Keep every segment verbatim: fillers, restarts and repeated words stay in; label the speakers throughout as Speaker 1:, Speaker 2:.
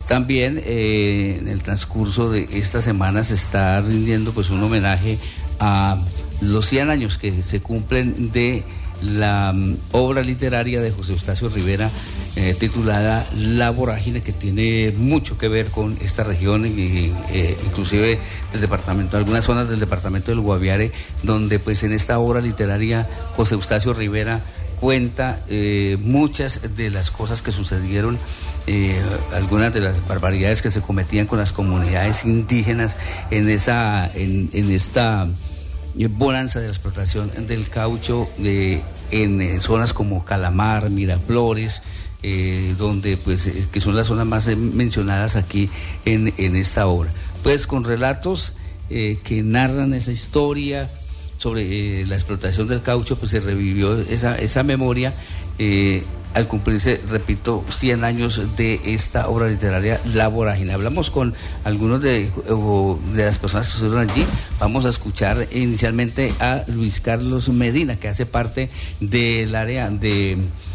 Speaker 1: También eh, en el transcurso de esta semana se está rindiendo pues un homenaje a los cien años que se cumplen de la um, obra literaria de José Eustacio Rivera, eh, titulada La Vorágine, que tiene mucho que ver con esta región y eh, inclusive del departamento, algunas zonas del departamento del Guaviare, donde pues en esta obra literaria José Eustacio Rivera cuenta eh, muchas de las cosas que sucedieron, eh, algunas de las barbaridades que se cometían con las comunidades indígenas en esa, en, en esta bonanza de la explotación del caucho eh, en, en zonas como Calamar, Miraflores, eh, donde pues eh, que son las zonas más eh, mencionadas aquí en, en esta obra. Pues con relatos eh, que narran esa historia sobre eh, la explotación del caucho, pues se revivió esa, esa memoria eh, al cumplirse, repito, cien años de esta obra literaria, La Vorágine. Hablamos con algunos de, de las personas que estuvieron allí. Vamos a escuchar inicialmente a Luis Carlos Medina, que hace parte del área de...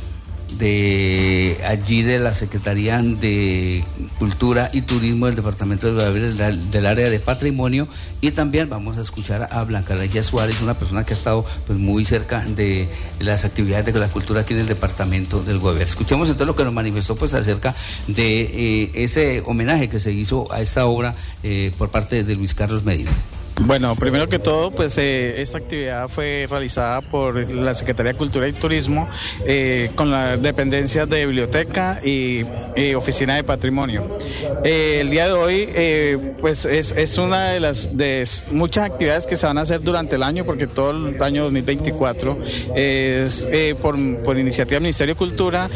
Speaker 1: de allí de la Secretaría de Cultura y Turismo del Departamento de Guaviare, del, del área de Patrimonio, y también vamos a escuchar a Blanca Legia Suárez, una persona que ha estado pues muy cerca de las actividades de la cultura aquí en el Departamento del Guaviare. Escuchemos entonces lo que nos manifestó pues acerca de eh, ese homenaje que se hizo a esta obra eh, por parte de Luis Carlos Medina.
Speaker 2: Bueno, primero que todo, pues eh, esta actividad fue realizada por la Secretaría de Cultura y Turismo eh, con las dependencias de Biblioteca y, y Oficina de Patrimonio. Eh, el día de hoy, eh, pues es, es una de las de muchas actividades que se van a hacer durante el año, porque todo el año dos mil veinticuatro es eh, por, por iniciativa del Ministerio de Cultura,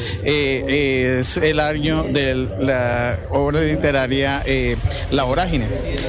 Speaker 2: eh, es el año de la obra literaria eh, La Vorágine.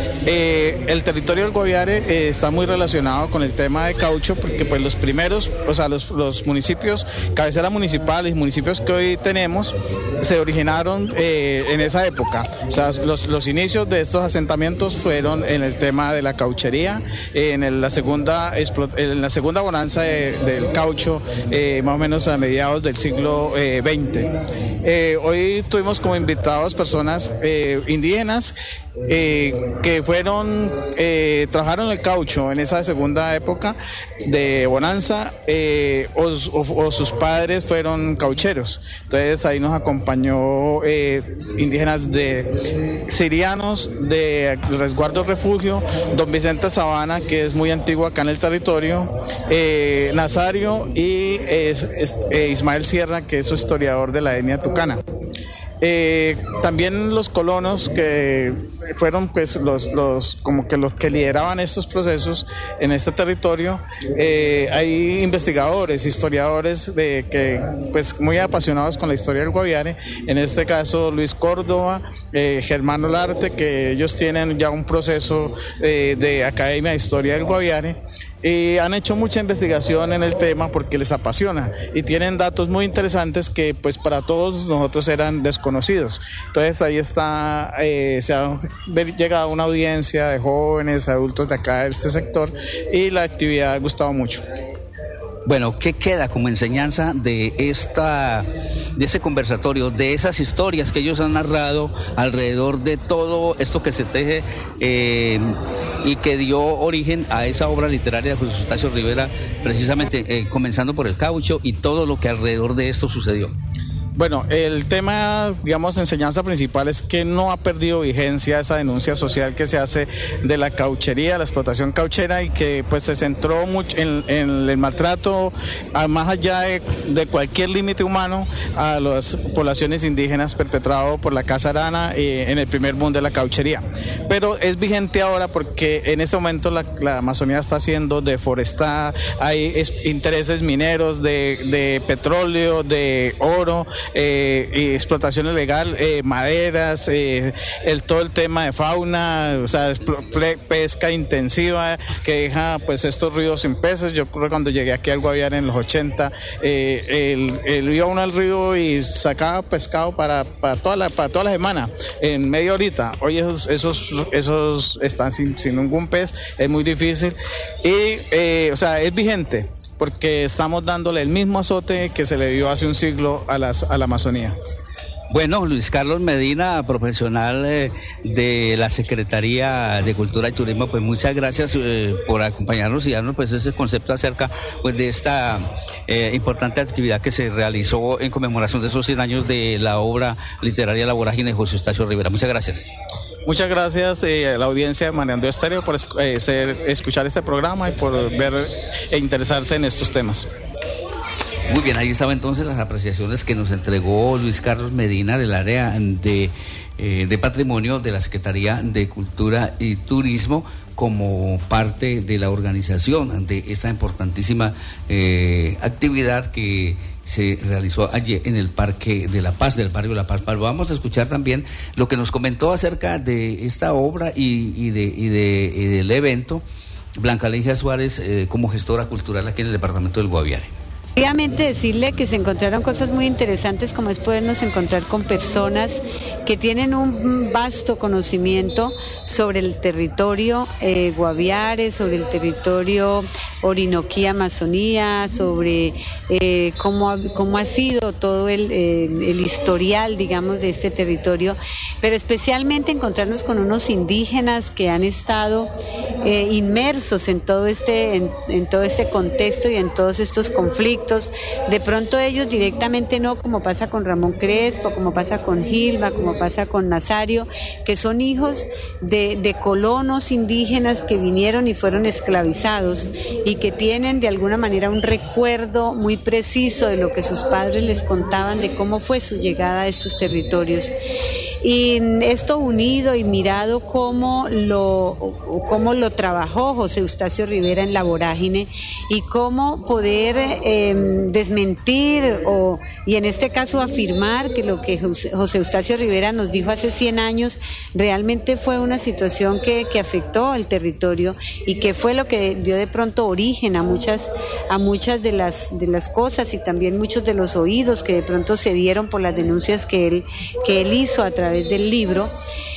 Speaker 2: Eh, el territorio del Guaviare eh, está muy relacionado con el tema de caucho, porque pues los primeros, o sea, los, los municipios, cabeceras municipales, municipios que hoy tenemos, se originaron eh, en esa época. O sea, los, los inicios de estos asentamientos fueron en el tema de la cauchería, en el, la segunda en la segunda bonanza de, del caucho, eh, más o menos a mediados del siglo eh, veinte. Eh, hoy tuvimos como invitados personas eh, indígenas eh, que fueron eh, trabajaron el caucho en esa segunda época de bonanza, eh, o, o, o sus padres fueron caucheros. Entonces ahí nos acompañó eh, indígenas de sirianos, de Resguardo Refugio, Don Vicente Sabana, que es muy antiguo acá en el territorio, eh, Nazario y eh, eh, Ismael Sierra, que es historiador de la etnia tucana. Eh, también los colonos, que fueron pues los, los como que los que lideraban estos procesos en este territorio. Eh, hay investigadores, historiadores de que pues muy apasionados con la historia del Guaviare, en este caso Luis Córdoba, eh, Germán Olarte, que ellos tienen ya un proceso eh, de Academia de Historia del Guaviare. Y han hecho mucha investigación en el tema porque les apasiona y tienen datos muy interesantes que pues para todos nosotros eran desconocidos. Entonces ahí está, eh, se ha llegado a una audiencia de jóvenes, adultos de acá de este sector, y la actividad ha gustado mucho.
Speaker 1: Bueno, ¿qué queda como enseñanza de esta, de ese conversatorio, de esas historias que ellos han narrado alrededor de todo esto que se teje eh, y que dio origen a esa obra literaria de José Eustacio Rivera, precisamente eh, comenzando por el caucho y todo lo que alrededor de esto sucedió?
Speaker 2: Bueno, el tema, digamos, enseñanza principal es que no ha perdido vigencia esa denuncia social que se hace de la cauchería, la explotación cauchera, y que pues se centró mucho en, en el maltrato, a, más allá de, de cualquier límite humano, a las poblaciones indígenas perpetrado por la Casa Arana eh, en el primer boom de la cauchería. Pero es vigente ahora porque en este momento la, la Amazonía está siendo deforestada, hay es, intereses mineros de, de petróleo, de oro, Eh, y explotación ilegal, eh, maderas, eh, el todo el tema de fauna, o sea, pesca intensiva que deja pues estos ríos sin peces. Yo creo que cuando llegué aquí al Guaviare en los ochenta, eh, el, el iba uno al río y sacaba pescado para, para, toda la, para toda la semana, en media horita. Hoy esos, esos, esos están sin, sin ningún pez, es muy difícil y, eh, o sea, es vigente, porque estamos dándole el mismo azote que se le dio hace un siglo a, las, a la Amazonía.
Speaker 1: Bueno, Luis Carlos Medina, profesional eh, de la Secretaría de Cultura y Turismo, pues muchas gracias eh, por acompañarnos y darnos pues ese concepto acerca pues de esta eh, importante actividad que se realizó en conmemoración de esos cien años de la obra literaria La Vorágine de José Eustacio Rivera. Muchas gracias.
Speaker 2: Muchas gracias eh, a la audiencia de Maneando Estéreo por eh, ser, escuchar este programa y por ver e interesarse en estos temas.
Speaker 1: Muy bien, ahí estaban entonces las apreciaciones que nos entregó Luis Carlos Medina del área de, eh, de Patrimonio de la Secretaría de Cultura y Turismo como parte de la organización de esta importantísima eh, actividad que se realizó ayer en el Parque de la Paz, del barrio La Paz. Vamos a escuchar también lo que nos comentó acerca de esta obra y, y, de, y, de, y del evento Blanca Ligia Suárez eh, como gestora cultural aquí en el departamento del Guaviare.
Speaker 3: Obviamente decirle que se encontraron cosas muy interesantes, como es podernos encontrar con personas que tienen un vasto conocimiento sobre el territorio eh, Guaviare, sobre el territorio Orinoquía, Amazonía, sobre eh, cómo, ha, cómo ha sido todo el, eh, el historial, digamos, de este territorio, pero especialmente encontrarnos con unos indígenas que han estado eh, inmersos en todo este, en, en todo este contexto y en todos estos conflictos. De pronto ellos directamente no, como pasa con Ramón Crespo, como pasa con Gilma, como pasa con Nazario, que son hijos de, de colonos indígenas que vinieron y fueron esclavizados y que tienen de alguna manera un recuerdo muy preciso de lo que sus padres les contaban de cómo fue su llegada a estos territorios. Y esto unido y mirado cómo lo, cómo lo trabajó José Eustacio Rivera en La Vorágine y cómo poder eh, desmentir o, y en este caso afirmar que lo que José Eustacio Rivera nos dijo hace cien años realmente fue una situación que, que afectó al territorio y que fue lo que dio de pronto origen a muchas, a muchas de las, de las cosas y también muchos de los oídos que de pronto se dieron por las denuncias que él, que él hizo a través del libro.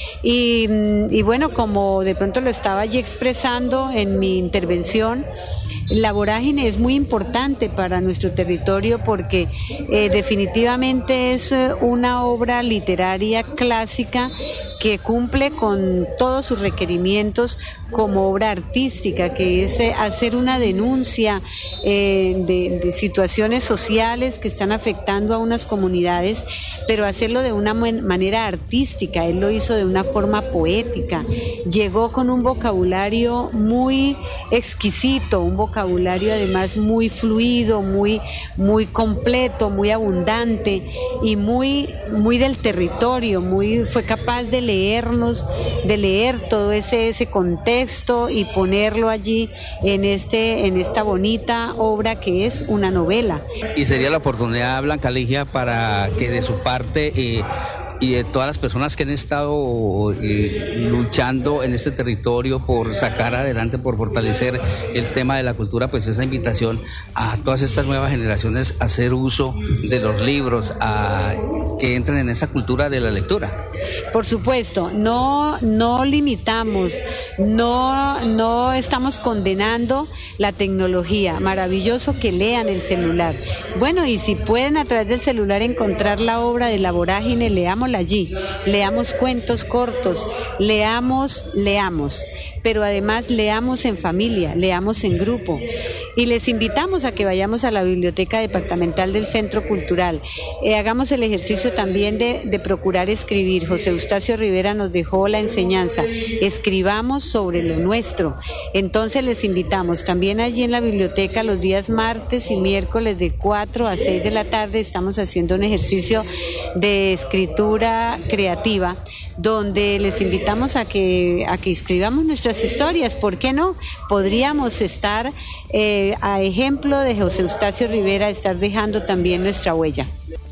Speaker 3: Y, y bueno, como de pronto lo estaba allí expresando en mi intervención, La Vorágine es muy importante para nuestro territorio porque eh, definitivamente es una obra literaria clásica que cumple con todos sus requerimientos como obra artística, que es eh, hacer una denuncia eh, de, de situaciones sociales que están afectando a unas comunidades, pero hacerlo de una manera artística. Él lo hizo de una forma poética, llegó con un vocabulario muy exquisito, un vocabulario además muy fluido, muy, muy completo, muy abundante y muy, muy del territorio, muy, fue capaz de leernos, de leer todo ese, ese contexto y ponerlo allí en este, en esta bonita obra que es una novela.
Speaker 1: Y sería la oportunidad, Blanca Ligia, para que de su parte eh, y de todas las personas que han estado eh, luchando en este territorio por sacar adelante, por fortalecer el tema de la cultura, pues esa invitación a todas estas nuevas generaciones a hacer uso de los libros, a que entren en esa cultura de la lectura.
Speaker 3: Por supuesto, no, no limitamos, no, no estamos condenando la tecnología. Maravilloso que lean el celular. Bueno, y si pueden a través del celular encontrar la obra de La Vorágine, leámosla allí. Leamos cuentos cortos, leamos, leamos. Pero además leamos en familia, leamos en grupo. Y les invitamos a que vayamos a la Biblioteca Departamental del Centro Cultural. Eh, hagamos el ejercicio también de, de procurar escribir. José Eustacio Rivera nos dejó la enseñanza. Escribamos sobre lo nuestro. Entonces les invitamos. También allí en la biblioteca los días martes y miércoles de cuatro a seis de la tarde estamos haciendo un ejercicio de escritura creativa donde les invitamos a que, a que escribamos nuestras historias. ¿Por qué no? Podríamos estar eh, a ejemplo de José Eustacio Rivera, estar dejando también nuestra huella.